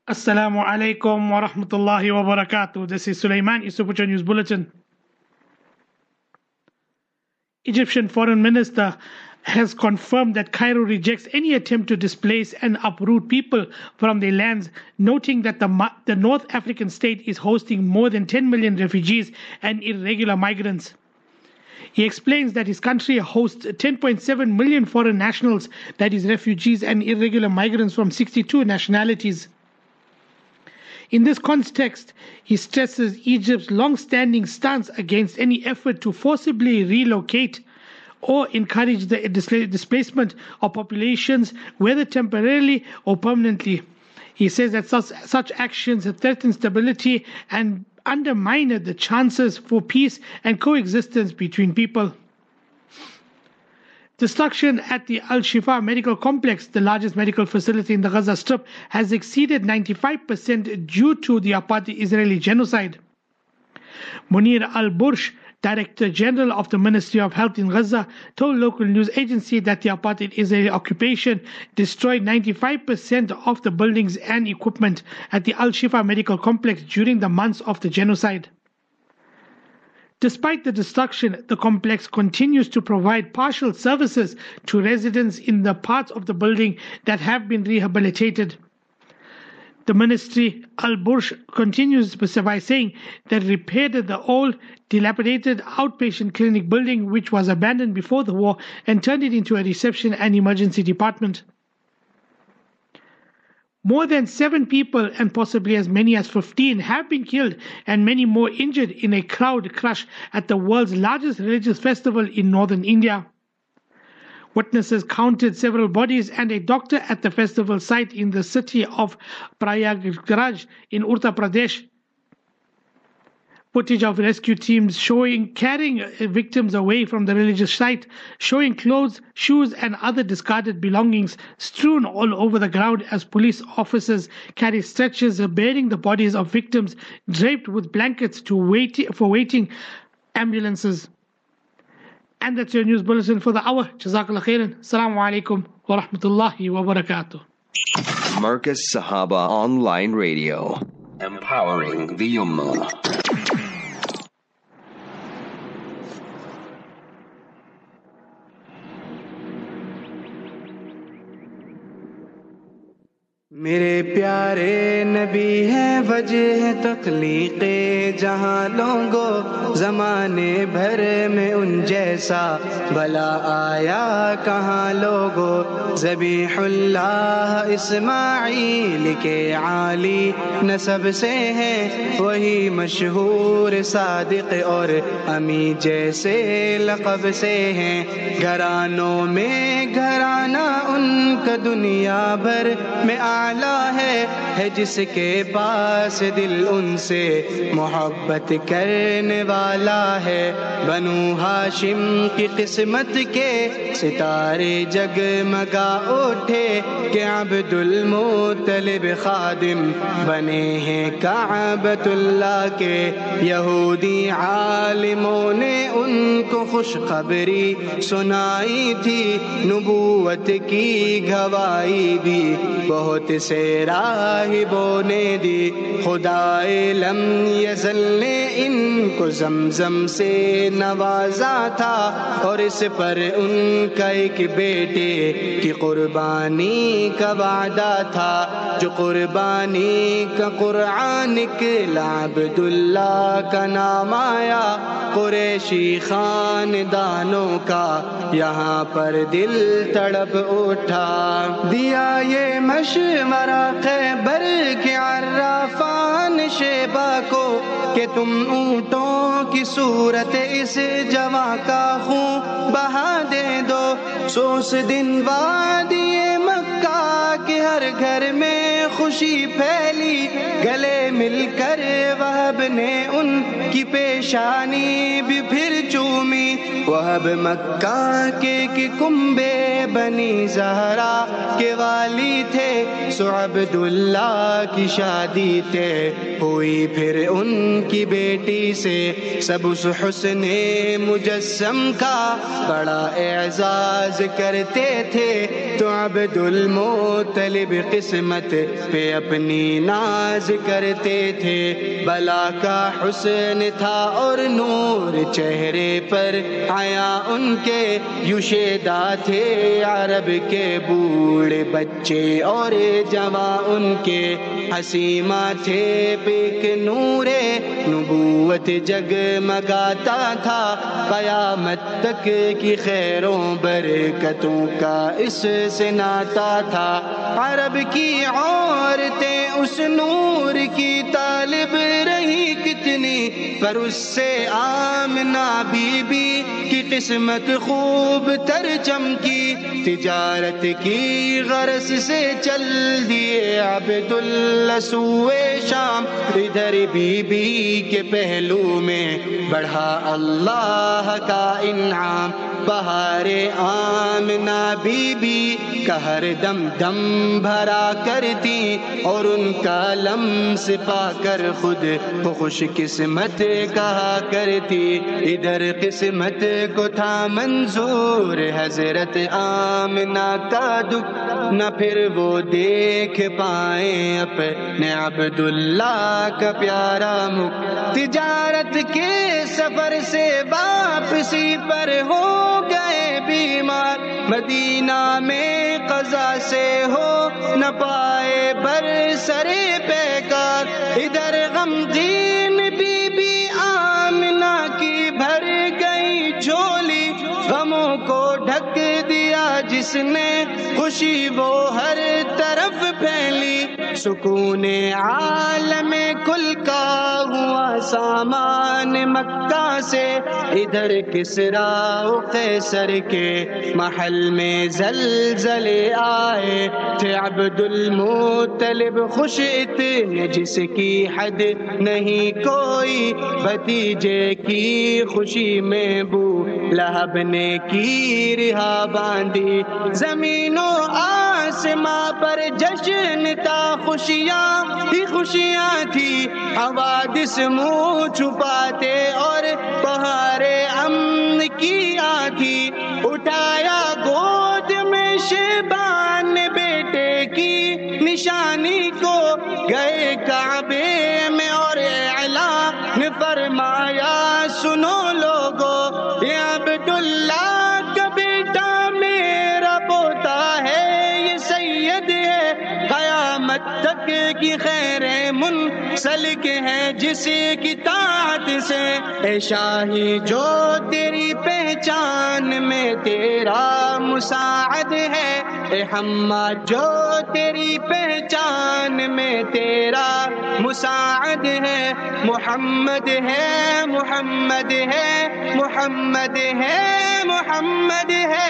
Assalamu alaikum wa rahmatullahi wa barakatuh. This is Sulaiman, Isupucha News Bulletin. Egyptian Foreign Minister has confirmed that Cairo rejects any attempt to displace and uproot people from their lands, noting that the North African state is hosting more than 10 million refugees and irregular migrants. He explains that his country hosts 10.7 million foreign nationals, that is, refugees and irregular migrants from 62 nationalities. In this context, he stresses Egypt's long-standing stance against any effort to forcibly relocate or encourage the displacement of populations, whether temporarily or permanently. He says that such actions threaten stability and undermine the chances for peace and coexistence between people. Destruction at the Al-Shifa medical complex, the largest medical facility in the Gaza Strip, has exceeded 95% due to the apartheid Israeli genocide. Munir al-Bursh, Director General of the Ministry of Health in Gaza, told local news agency that the apartheid Israeli occupation destroyed 95% of the buildings and equipment at the Al-Shifa medical complex during the months of the genocide. Despite the destruction, the complex continues to provide partial services to residents in the parts of the building that have been rehabilitated. The ministry, Al-Bursh, continues by saying that repaired the old, dilapidated outpatient clinic building which was abandoned before the war and turned it into a reception and emergency department. More than 7 people and possibly as many as 15 have been killed and many more injured in a crowd crush at the world's largest religious festival in northern India. Witnesses counted several bodies and a doctor at the festival site in the city of Prayagraj in Uttar Pradesh. Footage of rescue teams carrying victims away from the religious site, showing clothes, shoes and other discarded belongings strewn all over the ground as police officers carry stretchers bearing the bodies of victims draped with blankets for waiting ambulances. And that's your news bulletin for the hour. Jazakallah khairan. Assalamu alaikum wa rahmatullahi wa barakatuh. Marcus Sahaba Online Radio, empowering the Ummah. मेरे प्यारे नबी हैं वजह तख्लीक़े जहां लोगों ज़माने भर में उन जैसा भला आया कहाँ लोगों ज़बीहुल्लाह इस्माईल के आली नसब से हैं वही मशहूर सादिक और अमी जैसे लक़ब से हैं घरानों में घराना उनका दुनिया भर में आला है जिसके पास दिल उनसे मोहब्बत करने वाला है बनु हाशिम की किस्मत के सितारे जगमगा उठे कि अब्दुल मुत्तलिब खादिम बने हैं काबतुल्लाह के यहूदी आलिमों ने उनको खुशखबरी सुनाई थी नबूवत की गवाही भी बहुत से राहिबों ने दी खुदाए लम यज़ल ने इनको ज़मज़म से नवाजा था और इस पर उनका एक बेटे की कुर्बानी का वादा था जो कुर्बानी का कुरान निकला अब्दुल्लाह का नाम आया कुरैशी खानदानों का यहाँ पर दिल तड़प उठा दिया ये मशवरा खैबर के अर्राफान शेबा को कि तुम ऊँटों की सूरत इस जवा का खून बहा दे दो सोस दिन वादिए मक्का के हर घर में खुशी फैली गले मिलकर वहब ने उनकी पेशानी भी फिर चूमी वहब मक्का के कुंबे बनी ज़हरा के वाली थे سو عبداللہ کی شادی طے ہوئی پھر ان کی بیٹی سے سب اس حسن مجسم کا بڑا اعزاز کرتے تھے تو عبد المطلب قسمت پہ اپنی ناز کرتے تھے بلا کا حسن تھا اور نور چہرے پر آیا ان کے یوشیدہ تھے عرب کے بوڑھے بچے اور جوان ان کے حسیمہ تھے پیک نور نبوت جگمگاتا تھا قیامت تک کی خیروں برکتوں کا اس سے ناتا تھا عرب کی عورتیں اس نور کی طالب رہی کتنی پر اس سے آمنہ بی بی کی قسمت خوب تر چمکی تجارت کی غرض سے چل دیے عبداللہ سوئے شام ادھر بی بی کے پہلو میں بڑھا اللہ کا انعام بہار آمنہ بی بی کا ہر دم دم بھرا کرتی اور ان کا لمس پا کر خود کو خوش قسمت کہا کرتی ادھر قسمت کو تھا منظور حضرت آمنہ کا دکھ نہ پھر وہ دیکھ پائیں اپنے عبداللہ کا پیارا مکھ تجارت کے سفر سے واپسی پر ہو گئے بیمار مدینہ میں قضا سے ہو نہ پائے بر سرے پیکار ادھر غمگین بی بی آمنہ کی بھر گئی جھولی غموں کو ڈھک دیا جس نے خوشی وہ ہر طرف پھیلی سکون عالم کل کا ہوا سامان مکہ سے ادھر کسریٰ و قیصر کے محل میں زلزلے آئے تھے عبد المطلب خوش اتنے جس کی حد نہیں کوئی بھتیجے کی خوشی میں بو لہب نے کی رہا باندھی زمین و آسماں پر جشن تھا خوشیاں ہی خوشیاں تھی حوادث منہ چھپاتے اور بہار امن کی آتھی اٹھایا گود میں شیبان بیٹے کی نشانی کو گئے کعبے میں اور اعلان فرمایا سنو لوگو یہ عبداللہ کا بیٹا میرا پوتا ہے یہ سید ہے قیامت تک کی خیر منسلک ہے جس کی طاعت سے اے شاہی جو تیری پہچان میں تیرا مساعد ہے اے حماد جو تیری پہچان میں تیرا مساعد ہے محمد ہے محمد ہے محمد ہے محمد ہے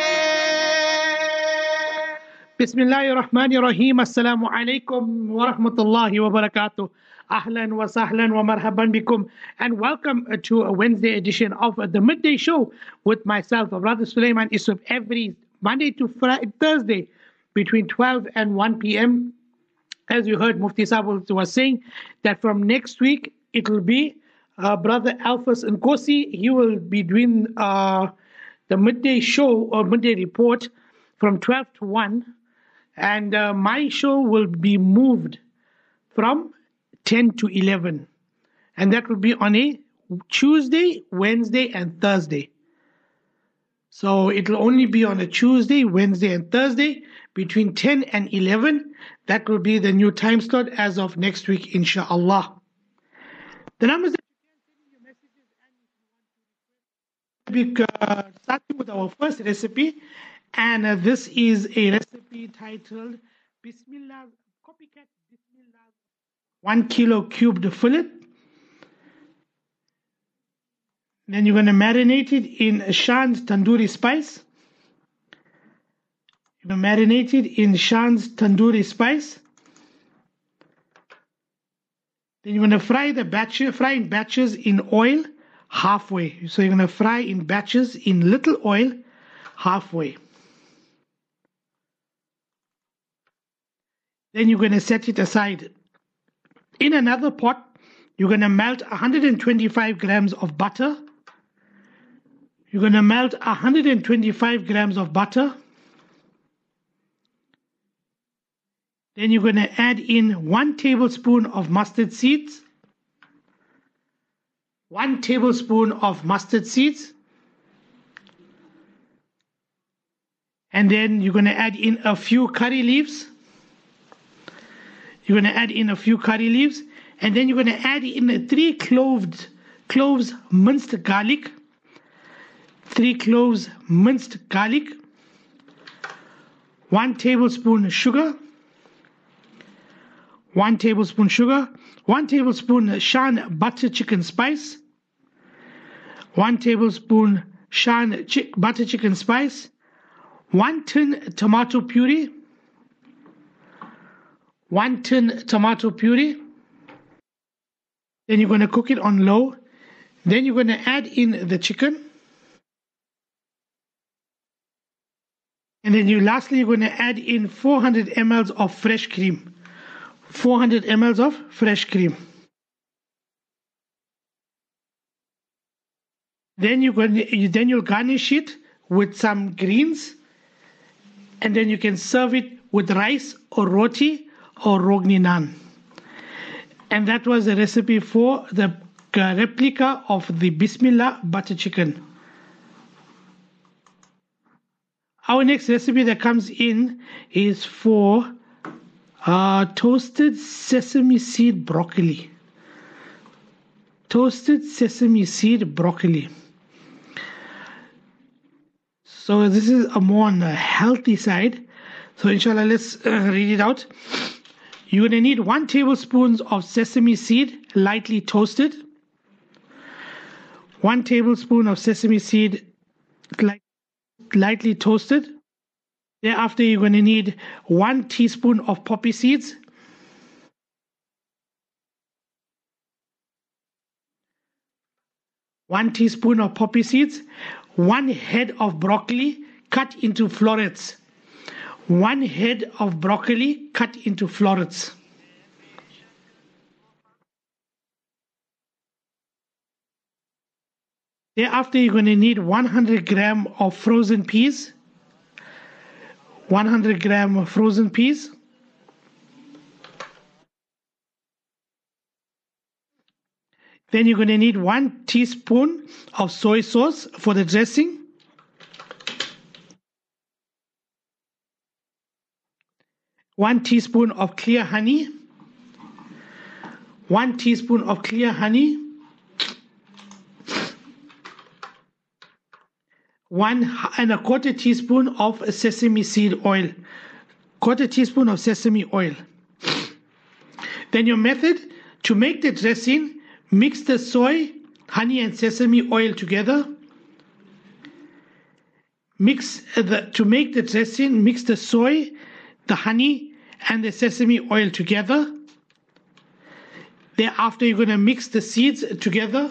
بسم الله الرحمن الرحيم. Assalamu alaikum wa rahmatullahi wa barakatuh. Ahlan wa sahlan wa marhaban bikum. And welcome to a Wednesday edition of the Midday Show with myself, Brother Sulaiman Isuf, every Monday to Thursday between 12 and 1 p.m. As you heard, Mufti Sahib was saying that from next week it will be Brother Alphas Nkosi. He will be doing the Midday Show or Midday Report from 12 to 1. And my show will be moved from 10 to 11. And that will be on a Tuesday, Wednesday, and Thursday. So it will only be on a Tuesday, Wednesday, and Thursday between 10 and 11. That will be the new time slot as of next week, inshallah. The numbers that you can send in your messages and starting with our first recipe. And this is a recipe titled Bismillah, copycat Bismillah, 1 kilo cubed fillet. Then you're going to marinate it in Shan's tandoori spice. You're going to marinate it in Shan's tandoori spice. Then you're going to fry in batches in oil halfway. So you're going to fry in batches in little oil halfway. Then you're going to set it aside. In another pot, you're going to melt 125 grams of butter. You're going to melt 125 grams of butter. Then you're going to add in 1 tablespoon of mustard seeds. 1 tablespoon of mustard seeds. And then you're going to add in a few curry leaves. You're going to add in a few curry leaves. And then you're going to add in 3 cloves minced garlic. 3 cloves minced garlic. 1 tablespoon sugar. 1 tablespoon sugar. 1 tablespoon Shan butter chicken spice. 1 tablespoon Shan butter chicken spice. 1 tin tomato puree. 1 tin tomato puree. Then you're going to cook it on low. Then you're going to add in the chicken. And then lastly, you're going to add in 400 ml of fresh cream. 400 ml of fresh cream. Then you'll garnish it with some greens. And then you can serve it with rice or roti or rogni naan. And that was the recipe for the replica of the Bismillah butter chicken. Our next recipe that comes in is for toasted sesame seed broccoli. Toasted sesame seed broccoli. So this is a more on the healthy side. So inshallah, let's read it out. You're going to need 1 tablespoon of sesame seed, lightly toasted. 1 tablespoon of sesame seed, lightly toasted. Thereafter, you're going to need 1 teaspoon of poppy seeds. 1 teaspoon of poppy seeds. 1 head of broccoli cut into florets. 1 head of broccoli cut into florets. Thereafter, you're going to need 100 gram of frozen peas. 100 gram of frozen peas. Then you're going to need 1 teaspoon of soy sauce for the dressing. 1 teaspoon of clear honey. 1 teaspoon of clear honey. 1¼ teaspoon of sesame seed oil. 1/4 teaspoon of sesame oil. Then your method to make the dressing: mix the soy, honey and sesame oil together. To make the dressing, mix the soy, the honey and the sesame oil together. Thereafter, you're going to mix the seeds together.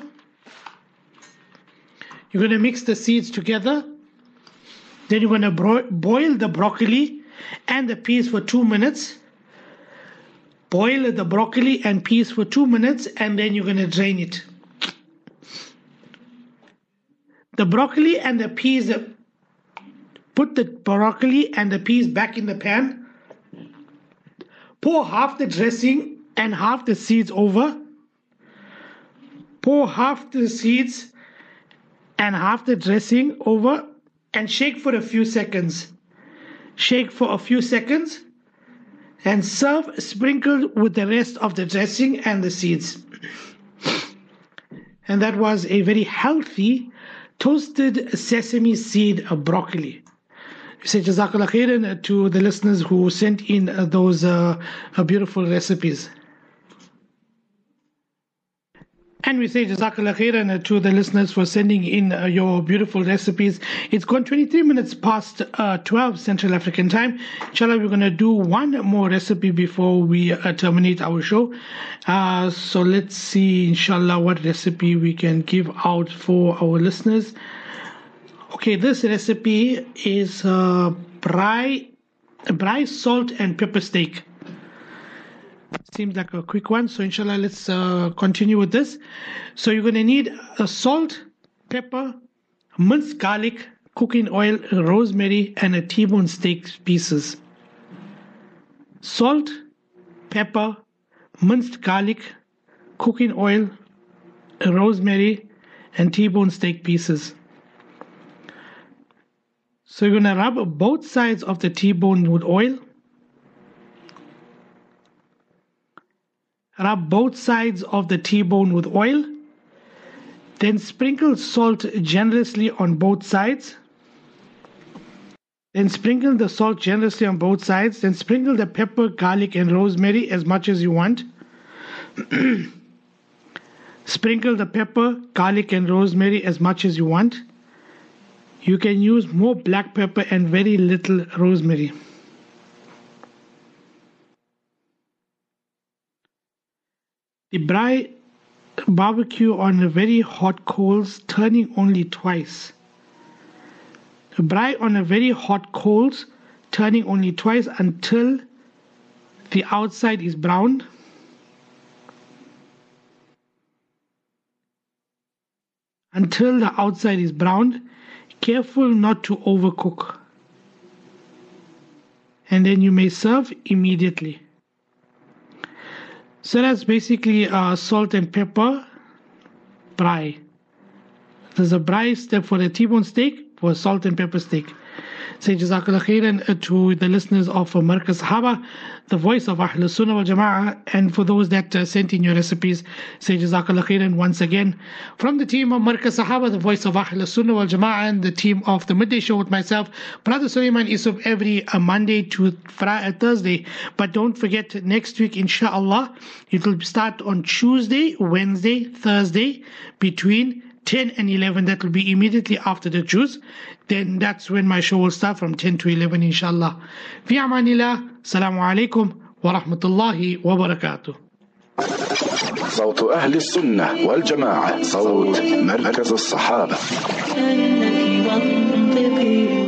You're going to mix the seeds together. Then you're going to boil the broccoli and the peas for 2 minutes. Boil the broccoli and peas for 2 minutes, and then you're going to drain it. The broccoli and the peas, put the broccoli and the peas back in the pan. Pour half the dressing and half the seeds over. Pour half the seeds and half the dressing over and shake for a few seconds. Shake for a few seconds and serve sprinkled with the rest of the dressing and the seeds. And that was a very healthy toasted sesame seed broccoli. We say Jazakallah khairan to the listeners who sent in those beautiful recipes. And we say Jazakallah khairan to the listeners for sending in your beautiful recipes. It's gone 23 minutes past 12 Central African time. Inshallah, we're going to do one more recipe before we terminate our show. So let's see, inshallah, what recipe we can give out for our listeners. Okay, this recipe is braai salt and pepper steak. Seems like a quick one. So inshallah, let's continue with this. So you're going to need salt, pepper, minced garlic, cooking oil, rosemary, and a T-bone steak pieces. Salt, pepper, minced garlic, cooking oil, rosemary, and T-bone steak pieces. So you're going to rub both sides of the T-bone with oil. Rub both sides of the T-bone with oil. Then sprinkle salt generously on both sides. Then sprinkle the salt generously on both sides. Then sprinkle the pepper, garlic, and rosemary as much as you want. Sprinkle the pepper, garlic, and rosemary as much as you want. You can use more black pepper and very little rosemary. The barbecue on very hot coals, turning only twice. Braai on a very hot coals, turning only twice until the outside is brown. Until the outside is brown. Careful not to overcook. And then you may serve immediately. So that's basically salt and pepper braai. There's a braai step for the T-bone steak, for salt and pepper steak. Say Jazakallah khairan to the listeners of Markaz Sahaba, the voice of Ahlul Sunnah wal Jama'ah, and for those that sent in your recipes, say Jazakallah khairan once again. From the team of Markaz Sahaba, the voice of Ahlul Sunnah wal Jama'ah, and the team of the Midday Show with myself, Brother Sulaiman Isuf, every Monday to Thursday. But don't forget, next week, inshallah, it will start on Tuesday, Wednesday, Thursday, between 10 and 11. That will be immediately after the Jews. Then that's when my show will start, from 10 to 11, inshallah. Fi amanillah. Assalamu alaikum wa rahmatullahi wa barakatuh. صوت أهل السنة والجماعة، صوت مركز الصحابة.